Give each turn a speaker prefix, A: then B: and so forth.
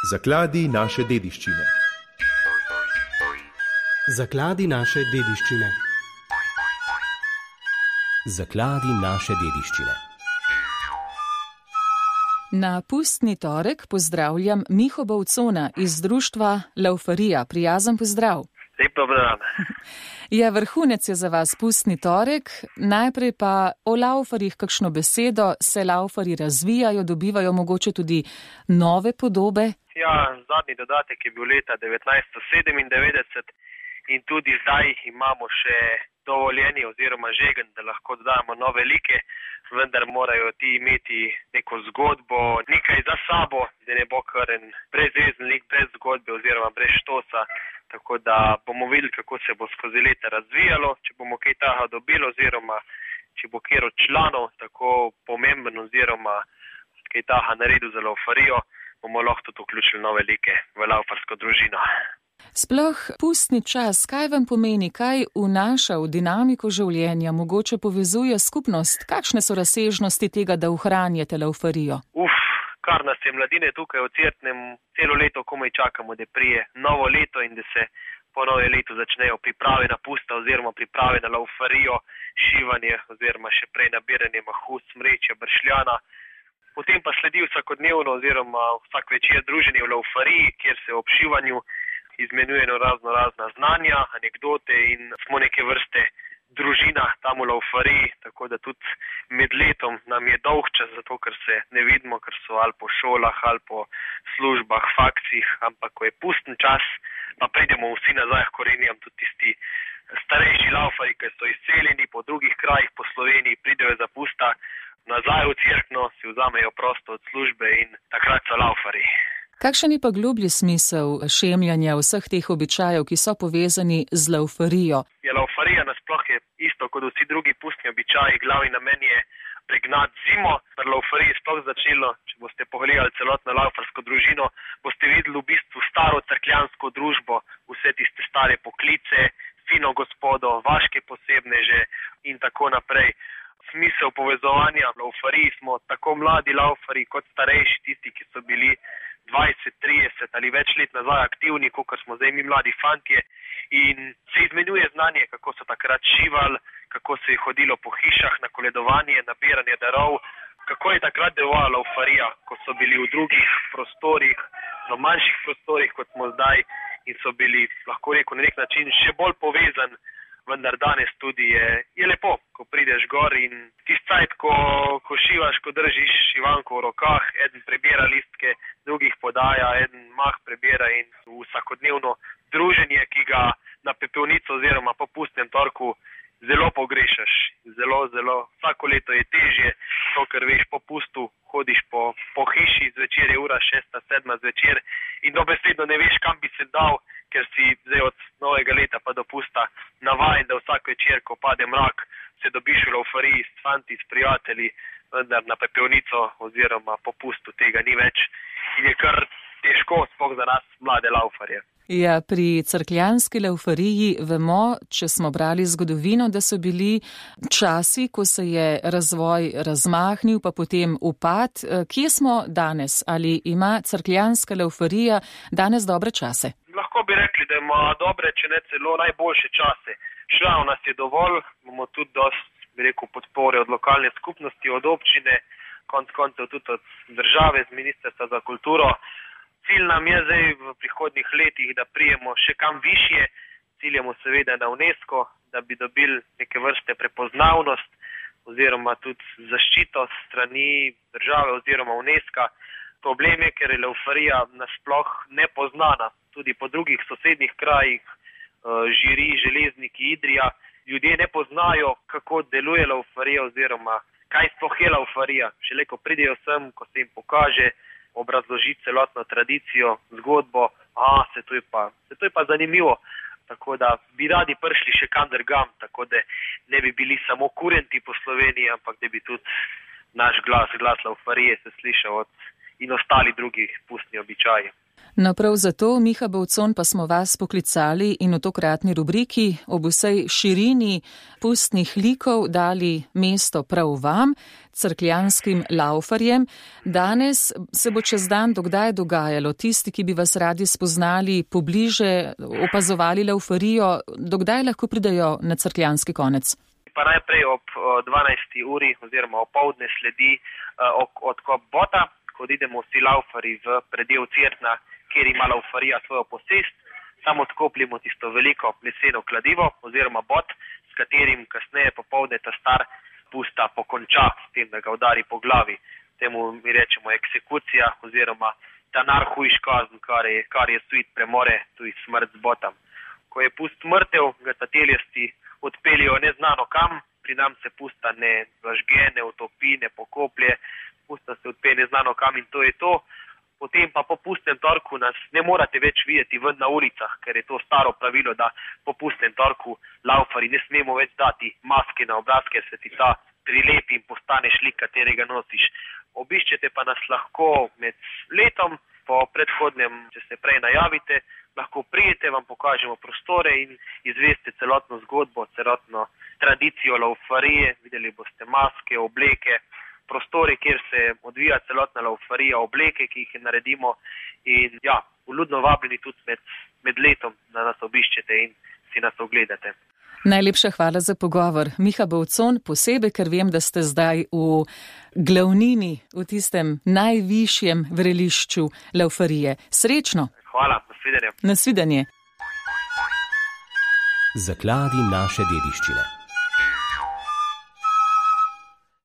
A: Zakladi naše dediščine.
B: Zakladi naše dediščine.
C: Zakladi naše dediščine.
D: Na pustni torek pozdravljam Miho Bovcona iz društva Laufarija. Prijazen pozdrav.
E: Lep dober dan.
D: Ja, vrhunec je za vas pustni torek. Najprej pa o laufarjih kakšno besedo. Se laufarji razvijajo, dobivajo mogoče tudi nove podobe?
E: Ja, zadnji dodatek je bil leta 1997 in tudi zdaj imamo še dovoljenje oziroma žegen, da lahko dodajamo nove like, vendar morajo ti imeti neko zgodbo, nekaj za sabo, da ne bo kar en brezvezen lik, brez zgodbe oziroma brez štosa. Tako da bomo videli, kako se bo skozi leta razvijalo, če bomo kaj taha dobili oziroma če bo kjer od članov tako pomemben oziroma kaj taha naredil za laufarijo, bomo lahko tudi vključili nove like v laufarsko družino.
D: Sploh pustni čas, kaj vam pomeni, kaj vnaša v dinamiko življenja, mogoče povezuje skupnost? Kakšne so razsežnosti tega, da ohranjate laufarijo?
E: Kar nas je mladine tukaj v Cerknem, celo leto komaj čakamo, da prije novo leto in da se po novem letu začnejo priprave na pusta oziroma priprave na laufarijo, šivanje oziroma še prej nabiranje mahu, smrečja, bršljana. Potem pa sledi vsakodnevno oziroma vsak večer druženje v laufariji, kjer se ob šivanju izmenjujemo razna znanja, anekdote in smo neke vrste družina tam v laufariji, tako da tudi med letom nam je dolg čas, zato ker se ne vidimo, ker so ali po šolah, ali po službah, fakcih, ampak ko je pusten čas, pa pridemo vsi nazaj k korenjam, tudi tisti starejši laufarji, ki so izseljeni po drugih krajih po Sloveniji, pridejo za pusta nazaj v Cerkno, si vzamejo prosto od službe in takrat so laufarji.
D: Kakšen je pa globlji smisel šemljanja vseh teh običajev, ki so povezani z laufarijo?
E: Ja, laufarija nasploh je isto kot vsi drugi pustni običaji. Glavni namen je pregnati zimo. Pri laufariji sploh začelo, če boste pogledali celotno laufarsko družino, boste videli v bistvu staro cerkljansko družbo, vse tiste stare poklice, fino gospodo, vaške posebneže in tako naprej. Smisel povezovanja v laufariji smo tako mladi laufarji kot starejši, tisti, ki so bili 20, 30 ali več let nazaj aktivni, kot smo zdaj mi mladi fantje, in se izmenjuje znanje, kako so takrat šivali, kako se je hodilo po hišah na koledovanje, nabiranje darov, kako je takrat delovala laufarija, ko so bili v drugih prostorih, v manjših prostorih, kot smo zdaj, in so bili, lahko rekel, na nek način še bolj povezani. Vendar danes tudi je lepo, ko prideš gor in tisti cajt, ko šivaš, ko držiš šivanko v rokah, eden prebira listke, drugih podaja, eden mah prebira in vsakodnevno druženje, ki ga na pepelnico oziroma po pustnem torku zelo pogrešaš. Zelo, vsako leto je težje, to, ker veš, po pustu hodiš po hiši, zvečer je ura 6, 7 zvečer in dobesedno ne veš, kam bi se dal, ker si zdaj od novega leta pa do pusta navajen, da vsak večer, ko pade mrak, se dobiš v laufariji s fanti, s prijatelji, vendar na pepelnico oziroma po pustu tega ni več in je kar težko, sploh za nas mlade laufarje.
D: Ja, pri cerkljanski laufariji vemo, če smo brali zgodovino, da so bili časi, ko se je razvoj razmahnil, pa potem upad. Kje smo danes? Ali ima cerkljanska laufarija danes dobre čase?
E: Lahko bi rekli, da ima dobre, če ne celo najboljše čase. Članov nas je dovolj, imamo tudi dosti, bi rekel, podpore od lokalne skupnosti, od občine, koncev tudi od države, z Ministrstva za kulturo. Cilj nam je zdaj v prihodnjih letih, da prijemo še kam višje, ciljamo seveda na UNESCO, da bi dobili neke vrste prepoznavnost oziroma tudi zaščito strani države oziroma UNESCO. Problem je, ker je laufarija nasploh nepoznana, tudi po drugih sosednjih krajih, Žiri, Železniki, Idrija. Ljudje ne poznajo, kako deluje laufarija oziroma kaj sploh je laufarija. Šele ko pridejo sem, ko se jim pokaže, obrazložiti celotno tradicijo, zgodbo, se to je pa zanimivo. Tako da bi radi prišli še kam drugam, tako da ne bi bili samo kurenti po Sloveniji, ampak da bi tudi naš glas laufarije se slišal in ostali drugih pustni običaji.
D: No, prav zato, Miha Bovcon, pa smo vas poklicali in v tokratni rubriki ob vsej širini pustnih likov dali mesto prav vam. cerkljanskim laufarjem. Danes se bo čez dan dokdaj dogajalo? Tisti, ki bi vas radi spoznali pobliže, opazovali laufarijo, dokdaj lahko pridejo na cerkljanski konec?
E: Pa najprej ob 12. uri oziroma opoldne sledi odkop bota, ko idemo vsi laufari v predel Cerkna, kjer ima laufarija svojo posest. Samo odkopljimo tisto veliko leseno kladivo oziroma bot, s katerim kasneje popoldne ta star pusta pokonča s tem, da ga udari po glavi. Temu mi rečemo eksekucija oziroma denar hujš kazen, kar je suit premore, tudi smrt z botom. Ko je pust mrtev, ga tateljasti odpeljejo neznano kam, pri nam se pusta ne zažge, ne utopi, ne pokoplje, pusta se odpelje neznano kam in to je to. Potem pa po pustnem torku nas ne morate več videti ven na ulicah, ker je to staro pravilo, da po pustnem torku laufari ne smemo več dati maske na obraz, ker se ti ta prilepi in postane šlik, katerega nosiš. Obiščete pa nas lahko med letom, po predhodnem, če se prej najavite, lahko prijete, vam pokažemo prostore in izveste celotno zgodbo, celotno tradicijo laufarije, videli boste maske, obleke, prostore, kjer se odvija celotna laufarija, obleke, ki jih naredimo in ja, vljudno vabljeni tudi med letom, da nas obiščete in si nas ogledate.
D: Najlepša hvala za pogovor. Miha Bovcon, posebej, ker vem, da ste zdaj v glavnini, v tistem najvišjem vrelišču laufarije. Srečno!
E: Hvala, nasvidenje.
D: Nasvidenje.
C: Zakladi naše dediščine.